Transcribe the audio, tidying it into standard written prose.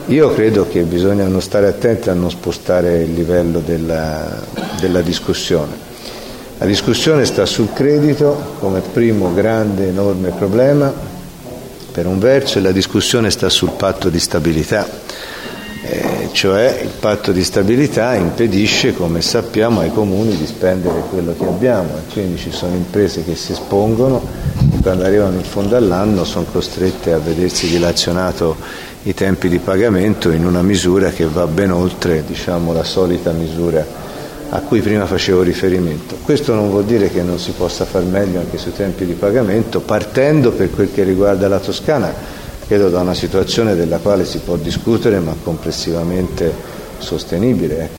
Io credo che bisogna non stare attenti a non spostare il livello della discussione. La discussione sta sul credito come primo grande, enorme problema, per un verso, e la discussione sta sul patto di stabilità. Cioè il patto di stabilità impedisce, come sappiamo, ai comuni di spendere quello che abbiamo, e quindi ci sono imprese che si espongono e quando arrivano in fondo all'anno sono costrette a vedersi dilazionato i tempi di pagamento in una misura che va ben oltre, la solita misura a cui prima facevo riferimento. Questo non vuol dire che non si possa far meglio anche sui tempi di pagamento, partendo, per quel che riguarda la Toscana, credo da una situazione della quale si può discutere ma complessivamente sostenibile.